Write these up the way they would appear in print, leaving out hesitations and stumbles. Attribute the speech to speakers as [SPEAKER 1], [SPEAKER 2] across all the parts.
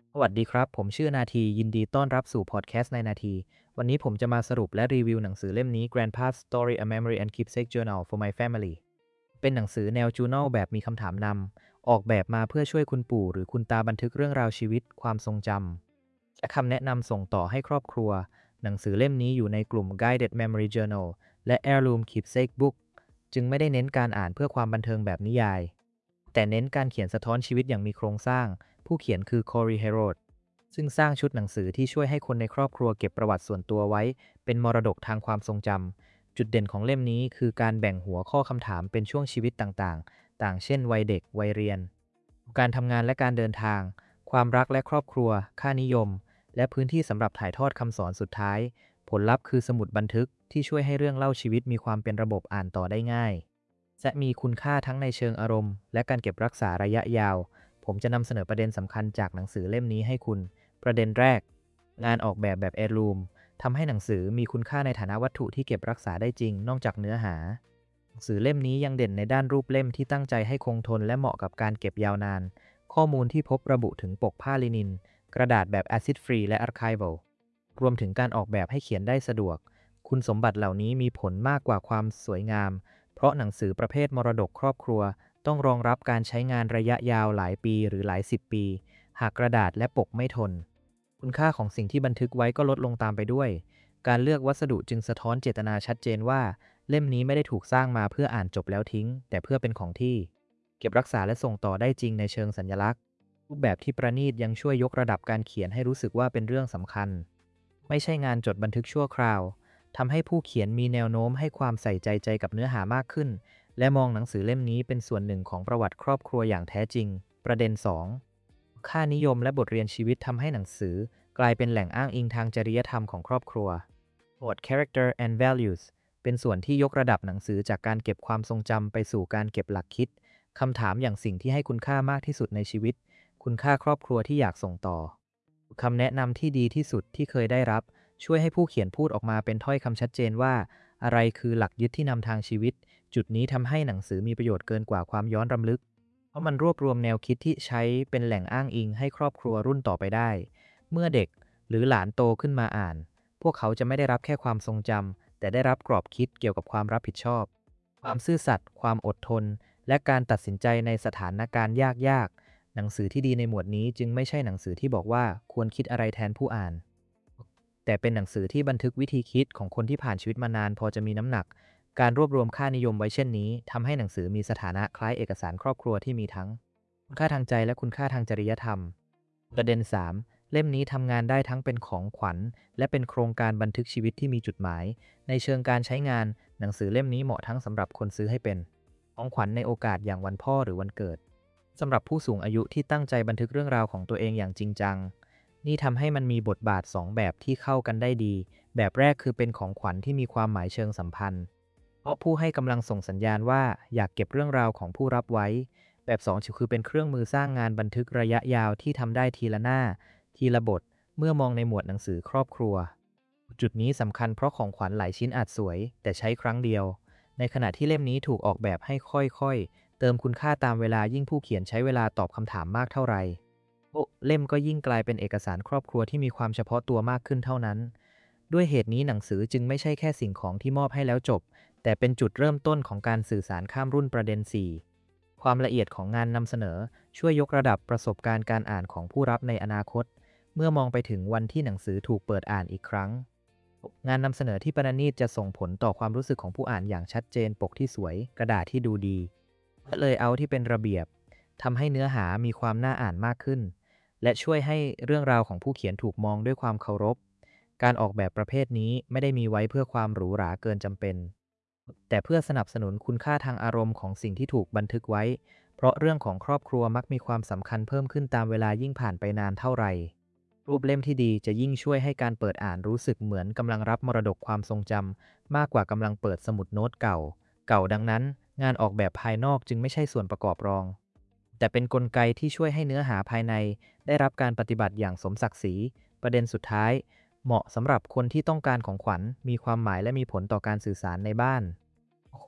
[SPEAKER 1] สวัสดีครับผมชื่อนาทียินดีต้อนรับสู่พอดแคสต์ในนาทีวันนี้ผมจะมาสรุปและรีวิวหนังสือเล่มนี้ Grandpa's Story A Memory and Keepsake Journal for My Family เป็นหนังสือแนว journal แบบมีคำถามนำออกแบบมาเพื่อช่วยคุณปู่หรือคุณตาบันทึกเรื่องราวชีวิตความทรงจำและคำแนะนำส่งต่อให้ครอบครัวหนังสือเล่มนี้อยู่ในกลุ่ม Guided Memory Journal และ Heirloom Keepsake Book จึงไม่ได้เน้นการอ่านเพื่อความบันเทิงแบบนิยายแต่เน้นการเขียนสะท้อนชีวิตอย่างมีโครงสร้างผู้เขียนคือ Corey Herodซึ่งสร้างชุดหนังสือที่ช่วยให้คนในครอบครัวเก็บประวัติส่วนตัวไว้เป็นมรดกทางความทรงจำจุดเด่นของเล่มนี้คือการแบ่งหัวข้อคำถามเป็นช่วงชีวิตต่างๆต่างเช่นวัยเด็กวัยเรียนการทำงานและการเดินทางความรักและครอบครัวค่านิยมและพื้นที่สำหรับถ่ายทอดคำสอนสุดท้ายผลลัพธ์คือสมุดบันทึกที่ช่วยให้เรื่องเล่าชีวิตมีความเป็นระบบอ่านต่อได้ง่ายและมีคุณค่าทั้งในเชิงอารมณ์และการเก็บรักษาระยะยาวผมจะนำเสนอประเด็นสำคัญจากหนังสือเล่มนี้ให้คุณประเด็นแรกงานออกแบบ Heirloom ทำให้หนังสือมีคุณค่าในฐานะวัตถุที่เก็บรักษาได้จริงนอกจากเนื้อหาหนังสือเล่มนี้ยังเด่นในด้านรูปเล่มที่ตั้งใจให้คงทนและเหมาะกับการเก็บยาวนานข้อมูลที่พบระบุถึงปกผ้าลินินกระดาษแบบ Acid Free และ Archival รวมถึงการออกแบบให้เขียนได้สะดวกคุณสมบัติเหล่านี้มีผลมากกว่าความสวยงามเพราะหนังสือประเภทมรดกครอบครัวต้องรองรับการใช้งานระยะยาวหลายปีหรือหลายสิบปีหากกระดาษและปกไม่ทนคุณค่าของสิ่งที่บันทึกไว้ก็ลดลงตามไปด้วยการเลือกวัสดุจึงสะท้อนเจตนาชัดเจนว่าเล่มนี้ไม่ได้ถูกสร้างมาเพื่ออ่านจบแล้วทิ้งแต่เพื่อเป็นของที่เก็บรักษาและส่งต่อได้จริงในเชิงสัญลักษณ์รูปแบบที่ประณีตยังช่วยยกระดับการเขียนให้รู้สึกว่าเป็นเรื่องสำคัญไม่ใช่งานจดบันทึกชั่วคราวทำให้ผู้เขียนมีแนวโน้มให้ความใส่ใจกับเนื้อหามากขึ้นและมองหนังสือเล่มนี้เป็นส่วนหนึ่งของประวัติครอบครัวอย่างแท้จริงประเด็น2ค่านิยมและบทเรียนชีวิตทำให้หนังสือกลายเป็นแหล่งอ้างอิงทางจริยธรรมของครอบครัวหมวด Character and Values เป็นส่วนที่ยกระดับหนังสือจากการเก็บความทรงจำไปสู่การเก็บหลักคิดคำถามอย่างสิ่งที่ให้คุณค่ามากที่สุดในชีวิตคุณค่าครอบครัวที่อยากส่งต่อคำแนะนำที่ดีที่สุดที่เคยได้รับช่วยให้ผู้เขียนพูดออกมาเป็นถ้อยคำชัดเจนว่าอะไรคือหลักยึดที่นำทางชีวิตจุดนี้ทำให้หนังสือมีประโยชน์เกินกว่าความย้อนรำลึกเพราะมันรวบรวมแนวคิดที่ใช้เป็นแหล่งอ้างอิงให้ครอบครัวรุ่นต่อไปได้เมื่อเด็กหรือหลานโตขึ้นมาอ่านพวกเขาจะไม่ได้รับแค่ความทรงจำแต่ได้รับกรอบคิดเกี่ยวกับความรับผิดชอบความซื่อสัตย์ความอดทนและการตัดสินใจในสถานการณ์ยากๆหนังสือที่ดีในหมวดนี้จึงไม่ใช่หนังสือที่บอกว่าควรคิดอะไรแทนผู้อ่านแต่เป็นหนังสือที่บันทึกวิธีคิดของคนที่ผ่านชีวิตมานานพอจะมีน้ำหนักการรวบรวมค่านิยมไว้เช่นนี้ทำให้หนังสือมีสถานะคล้ายเอกสารครอบครัวที่มีทั้งคุณค่าทางใจและคุณค่าทางจริยธรรมประเด็น3เล่มนี้ทำงานได้ทั้งเป็นของขวัญและเป็นโครงการบันทึกชีวิตที่มีจุดหมายในเชิงการใช้งานหนังสือเล่มนี้เหมาะทั้งสำหรับคนซื้อให้เป็นของขวัญในโอกาสอย่างวันพ่อหรือวันเกิดสำหรับผู้สูงอายุที่ตั้งใจบันทึกเรื่องราวของตัวเองอย่างจริงจังนี่ทำให้มันมีบทบาท2แบบที่เข้ากันได้ดีแบบแรกคือเป็นของขวัญที่มีความหมายเชิงสัมพันธ์เพราะผู้ให้กำลังส่งสัญญาณว่าอยากเก็บเรื่องราวของผู้รับไว้แบบ2คือเป็นเครื่องมือสร้างงานบันทึกระยะยาวที่ทำได้ทีละหน้าทีละบทเมื่อมองในหมวดหนังสือครอบครัวจุดนี้สำคัญเพราะของขวัญหลายชิ้นอาจสวยแต่ใช้ครั้งเดียวในขณะที่เล่มนี้ถูกออกแบบให้ค่อยๆเติมคุณค่าตามเวลายิ่งผู้เขียนใช้เวลาตอบคำถามมากเท่าไหร่เล่มก็ยิ่งกลายเป็นเอกสารครอบครัวที่มีความเฉพาะตัวมากขึ้นเท่านั้นด้วยเหตุนี้หนังสือจึงไม่ใช่แค่สิ่งของที่มอบให้แล้วจบแต่เป็นจุดเริ่มต้นของการสื่อสารข้ามรุ่นประเด็น4ความละเอียดของงานนำเสนอช่วยยกระดับประสบการณ์การอ่านของผู้รับในอนาคตเมื่อมองไปถึงวันที่หนังสือถูกเปิดอ่านอีกครั้งงานนำเสนอที่ประณีตจะส่งผลต่อความรู้สึกของผู้อ่านอย่างชัดเจนปกที่สวยกระดาษที่ดูดีและเลเยอร์ที่เป็นระเบียบทำให้เนื้อหามีความน่าอ่านมากขึ้นและช่วยให้เรื่องราวของผู้เขียนถูกมองด้วยความเคารพการออกแบบประเภทนี้ไม่ได้มีไว้เพื่อความหรูหราเกินจำเป็นแต่เพื่อสนับสนุนคุณค่าทางอารมณ์ของสิ่งที่ถูกบันทึกไว้เพราะเรื่องของครอบครัวมักมีความสำคัญเพิ่มขึ้นตามเวลายิ่งผ่านไปนานเท่าไหร่รูปเล่มที่ดีจะยิ่งช่วยให้การเปิดอ่านรู้สึกเหมือนกำลังรับมรดกความทรงจำมากกว่ากำลังเปิดสมุดโน้ตเก่าดังนั้นงานออกแบบภายนอกจึงไม่ใช่ส่วนประกอบรองแต่เป็นกลไกที่ช่วยให้เนื้อหาภายในได้รับการปฏิบัติอย่างสมศักดิ์ศรีประเด็นสุดท้ายเหมาะสำหรับคนที่ต้องการของขวัญมีความหมายและมีผลต่อการสื่อสารในบ้าน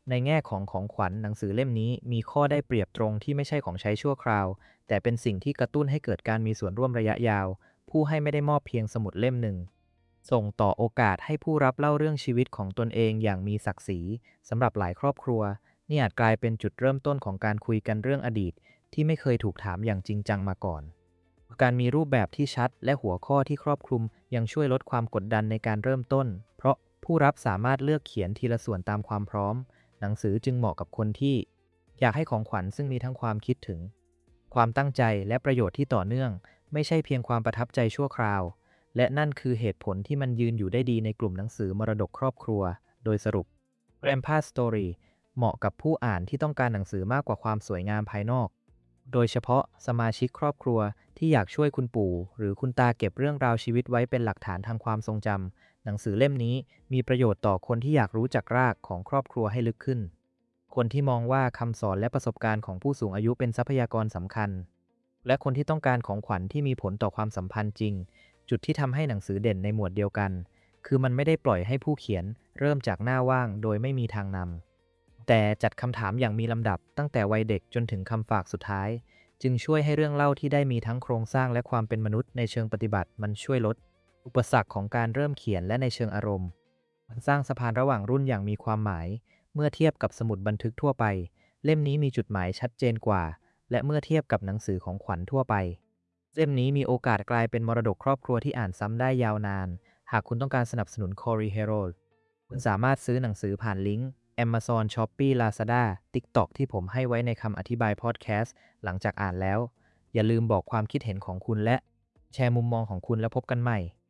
[SPEAKER 1] ในแง่ของของขวัญหนังสือเล่มนี้มีข้อได้เปรียบตรงที่ไม่ใช่ของใช้ชั่วคราวแต่เป็นสิ่งที่กระตุ้นให้เกิดการมีส่วนร่วมระยะยาวผู้ให้ไม่ได้มอบเพียงสมุดเล่มหนึ่งส่งต่อโอกาสให้ผู้รับเล่าเรื่องชีวิตของตนเองอย่างมีศักดิ์ศรีสำหรับหลายครอบครัวนี่อาจกลายเป็นจุดเริ่มต้นของการคุยกันเรื่องอดีตที่ไม่เคยถูกถามอย่างจริงจังมาก่อนการมีรูปแบบที่ชัดและหัวข้อที่ครอบคลุมยังช่วยลดความกดดันในการเริ่มต้นเพราะผู้รับสามารถเลือกเขียนทีละส่วนตามความพร้อมหนังสือจึงเหมาะกับคนที่อยากให้ของขวัญซึ่งมีทั้งความคิดถึงความตั้งใจและประโยชน์ที่ต่อเนื่องไม่ใช่เพียงความประทับใจชั่วคราวและนั่นคือเหตุผลที่มันยืนอยู่ได้ดีในกลุ่มหนังสือมรดกครอบครัวโดยสรุป Grandpa Story เหมาะกับผู้อ่านที่ต้องการหนังสือมากกว่าความสวยงามภายนอกโดยเฉพาะสมาชิกครอบครัวที่อยากช่วยคุณปู่หรือคุณตาเก็บเรื่องราวชีวิตไว้เป็นหลักฐานทางความทรงจำหนังสือเล่มนี้มีประโยชน์ต่อคนที่อยากรู้จักรากของครอบครัวให้ลึกขึ้นคนที่มองว่าคำสอนและประสบการณ์ของผู้สูงอายุเป็นทรัพยากรสำคัญและคนที่ต้องการของขวัญที่มีผลต่อความสัมพันธ์จริงจุดที่ทำให้หนังสือเด่นในหมวดเดียวกันคือมันไม่ได้ปล่อยให้ผู้เขียนเริ่มจากหน้าว่างโดยไม่มีทางนำแต่จัดคำถามอย่างมีลำดับตั้งแต่วัยเด็กจนถึงคำฝากสุดท้ายจึงช่วยให้เรื่องเล่าที่ได้มีทั้งโครงสร้างและความเป็นมนุษย์ในเชิงปฏิบัติมันช่วยลดอุปสรรคของการเริ่มเขียนและในเชิงอารมณ์มันสร้างสะพานระหว่างรุ่นอย่างมีความหมายเมื่อเทียบกับสมุดบันทึกทั่วไปเล่มนี้มีจุดหมายชัดเจนกว่าและเมื่อเทียบกับหนังสือของขวัญทั่วไปเล่มนี้มีโอกาสกลายเป็นมรดกครอบครัวที่อ่านซ้ำได้ยาวนานหากคุณต้องการสนับสนุน Cory Herald คุณสามารถซื้อหนังสือผ่านลิงก์ Amazon Shopee Lazada TikTok ที่ผมให้ไว้ในคำอธิบายพอดแคสต์หลังจากอ่านแล้วอย่าลืมบอกความคิดเห็นของคุณและแชร์มุมมองของคุณแล้วพบกันใหม่